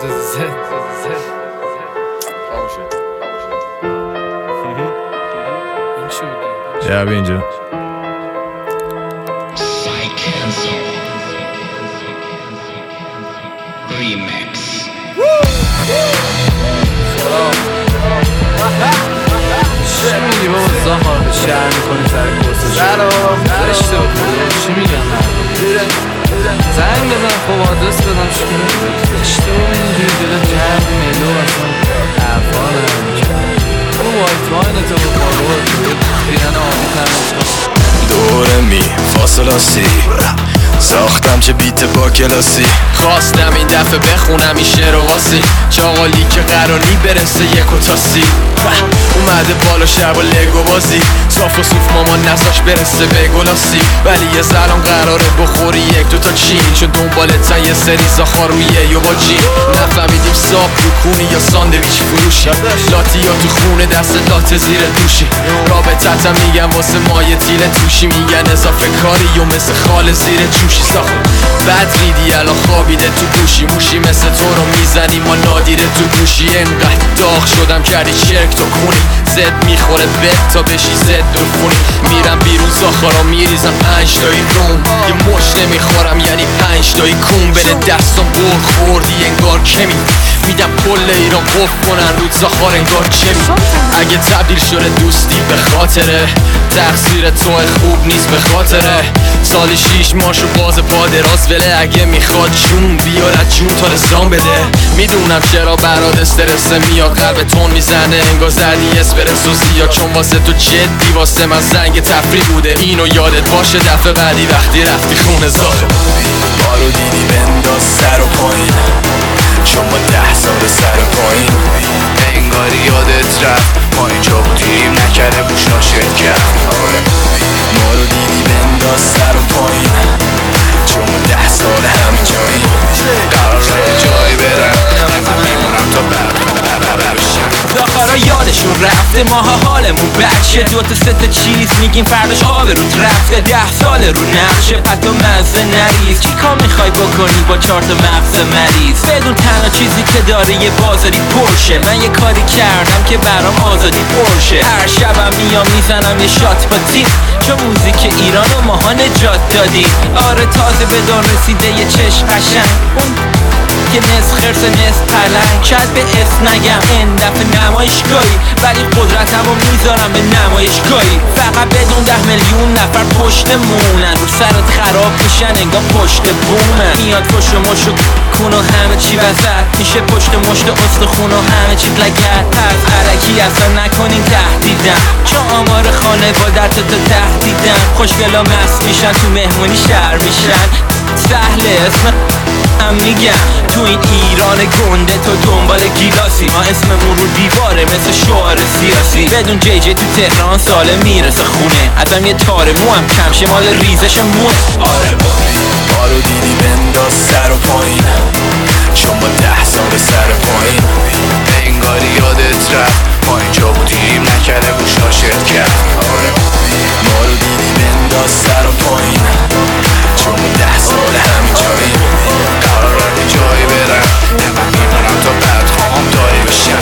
بیا اینجا چی میگی بابا زهار شهر میکنی سر کورسش رشته بخوری چی میگن زنگ بزن خب آدرس بدم چکنه اشتباه اینجوری داره جرد ملو اصلا حرفا نمیکنه اون وایت واین تو بخواه بیرن آمی ترمز دوره می فاصله سی ساختم چه بیت با کلاسی خواستم این دفعه بخونم این شعر و واسی چاقالی که قراری برسه یک و تاسی اومده بالا شب و لگو بازی صاف و صوف مامان نساش برسه به گلاسی ولی یه سلام قراره بخوری یک دوتا چین چون دنبالتن یه سری زاخارویه یا با جین نفهمیدیم ساب رو کونی یا ساندویچ فروشی لاتی یا تو خونه دست لات زیر دوشی رابطتم میگم واسه مایه تیل توشی میگن اضافه کاری یا مثل خال زیر جوشی ساخت بد ریدی الان خوابیده تو گوشی موشی مثل تو رو میزنی ما نادیره تو گوشی انقدر داغ شدم کردی شرک تو کونی زد میخوره بد تا بشی زد دورخونی میرم بیرون زاخارا میریزم 5 تایی روم یه مش نمیخورم یعنی 5 تایی کون بده دستم بر خوردی انگار کمی میدم کل ایران قف کنن رود زاخار انگار کمی اگه تبدیل شده دوستی به خاطره تقصیر تو خوب نیست به خاطره سال 6 ماشو باز پا دراز وله اگه میخواد جون بیار از جون تا رسان بده میدونم چرا برات استرس میاد قلب تون میزنه انگار زدی اسپرسو زیاد چون واسه تو جدی واسه من زنگ تفریح بوده اینو یادت باشه دفعه بعدی وقتی رفتی خونه زاخه ما رو دیدی بنداز سر و پایین چون ما 10 سال سر و پایین انگاری یادت رفت ما اینجا بودیم نکرده بوشنا شرکت ما رو دیدی بنداز سر و پایین چون ما 10 سال همین جاییم قرار جایی برم میمونم تا داخارا یادشون رفته ماها حالمون بد شه 2 تا 3 تا چیز میگیم فرداش آب رود رفته 10 سال رو نقشه پتو مزه نریز چی کار میخوای بکنی با 4 تا مغز مریض بدون تنها چیزی که داره یه بازاری پرشه من یه کاری کردم که برام آزادی پرشه هر شبم میام میزنم یه شات با تیم چون موزیک ایران و ماها نجات دادیم آره تازه به دار رسیده یه چشم قشنگ اون که نصف خرس نصف پلنگ شاید به اسم نگم این دفعه نمایشگاهی ولی قدرتم رو میذارم به نمایشگاهی فقط بدون 10 میلیون نفر پشتمونن رو سرت خراب میشن انگار پشت بومن میاد پشت مشت کن و همه چی وسط میشه پشت مشت استخون و همه چیز لگت پس علکی اصلا نکنین تهدیدم چون آمار خانوادت تو تهدیدم خوشگلا مست میشن تو مهمونی شهر میشن سهله اسم هم میگم تو این ایران گنده تو دنبال گیلاسی ما اسممون رو دیواره مثل شعار سیاسی بدون جی جی تو تهران ساله میرسه خونه ازم یه تار مو هم کم شمال ریزش مونه آره ما رو دیدی بنداز سر و پایین چون با 10 سال سر پایین انگاری یادت رفت ما اینجا بودیم نکرده بوشنا شرکت آره ما رو دیدی بنداز سر و پایین چون با 10 سال همین جاییم قرار جایی برم میمونم تا بعد خواهم داری بشم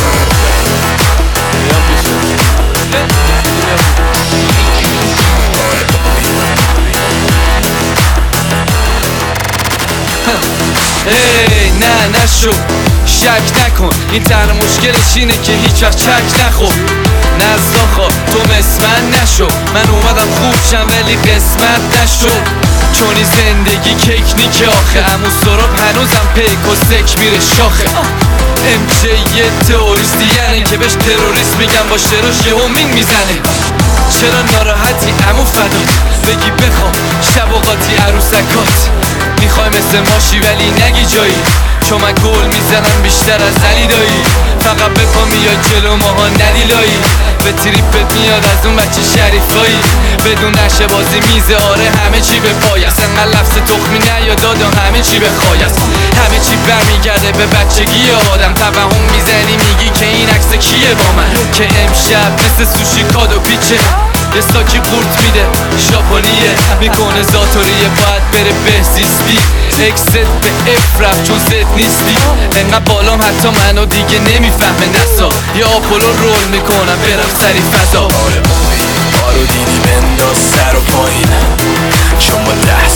ای نه نشو شک نکن این تنها مشکلش اینه که هیچ وقت چک نخور نزداخا تو مثل من نشو من اومدم خوب شم ولی قسمت نشو چونی زندگی کیک نیکه آخه همون سراب هنوزم پیک و سک میره شاخه امچه یه تئوریستی یعنی که بهش تروریست میگم با شراش یه همین میزنه چرا ناراحتی عمو فدات بگی بخوام شب اوقاتی عروسکات میخوای مثل ماشی ولی نگی جایی چون من گل میزنم بیشتر از علی دایی فقط بپا میاد جلو ماها ندیلایی به تریپت میاد از اون بچه شریفایی بدون نشه بازی میزه آره همه چی به پای است انقدر لفظ تخمی نیاد دادا همه چی به خواهی است همه چی برمیگرده به بچگی آدم توهم میزنی میگی که این عکس کیه با من که امشب مثل سوشی کادو پیچه یه ساکی قورت میده ژاپنیه میکنه زاتوریه باید بره بهزیستی اکست به اف رفت چون زد نیستی انقدر بالام حتی منو دیگه نمیفهمه نسا یا آپولو رول میکنم برم سری فضا. آره رو دیدی بنداز سر و پایین چون با